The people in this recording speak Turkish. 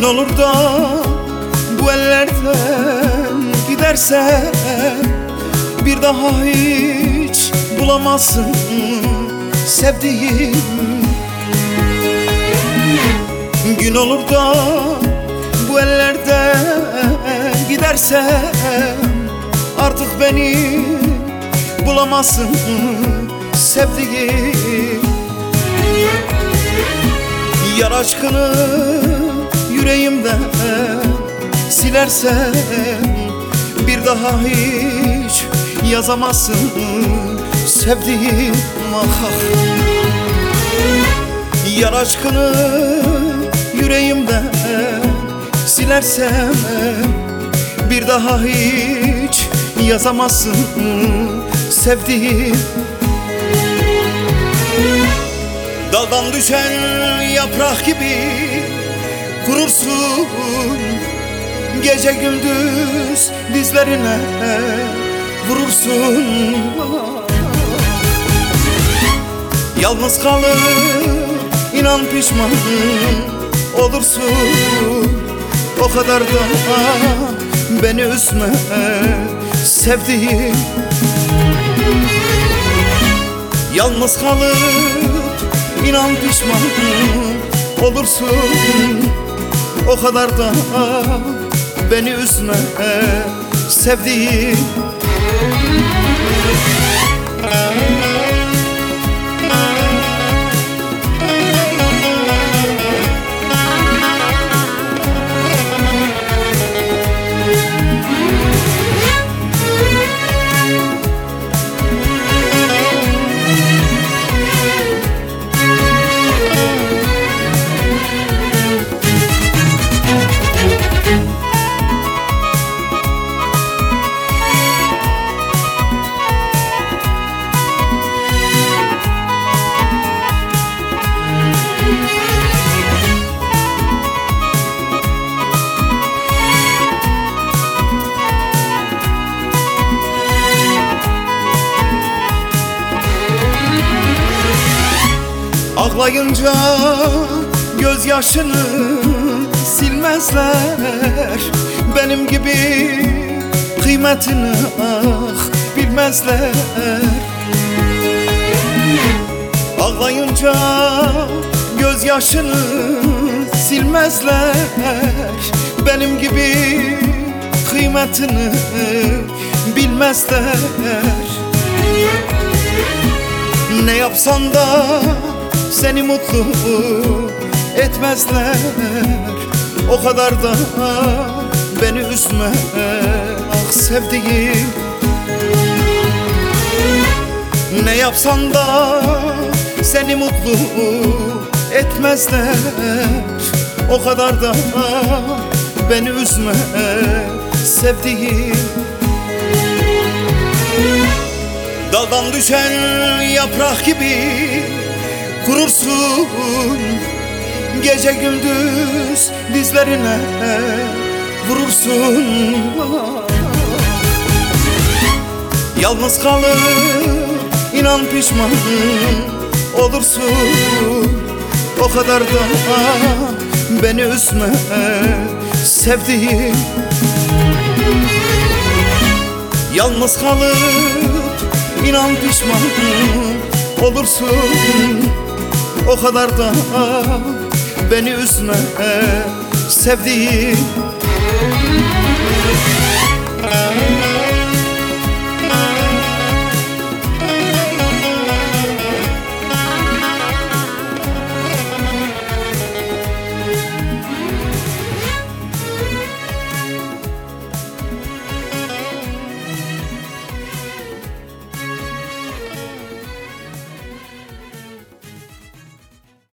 olur da bu ellerden gidersen bir daha hiç bulamazsın sevdiğim. Gün olur da bu ellerden gidersen artık beni bulamazsın sevdiğim. Yar aşkını yüreğimden silersen bir daha hiç yazamazsın sevdiğim. Ah. Yar aşkını yüreğimden silersem bir daha hiç yazamazsın sevdiğim. Daldan düşen yaprak gibi kurursun, gece gündüz dizlerine vurursun. Yalnız kalır inan pişman olursun. O kadar da beni üzme sevdiğim. Yalnız kalır inan pişman olursun. O kadar da beni üzme sevdiğim. Ağlayınca gözyaşını silmezler, benim gibi kıymetini bilmezler. Ağlayınca gözyaşını silmezler, benim gibi kıymetini bilmezler. Ne yapsan da seni mutlu etmezler. O kadar da beni üzme ah sevdiğim. Ne yapsan da seni mutlu etmezler. O kadar da beni üzme sevdiğim. Daldan düşen yaprak gibi kurursun, gece gündüz dizlerine vurursun. Yalnız kalır inan pişman olursun. O kadar da beni üzme sevdiğim. Yalnız kalır inan pişman olursun. O kadar da beni üzme sevdiğim.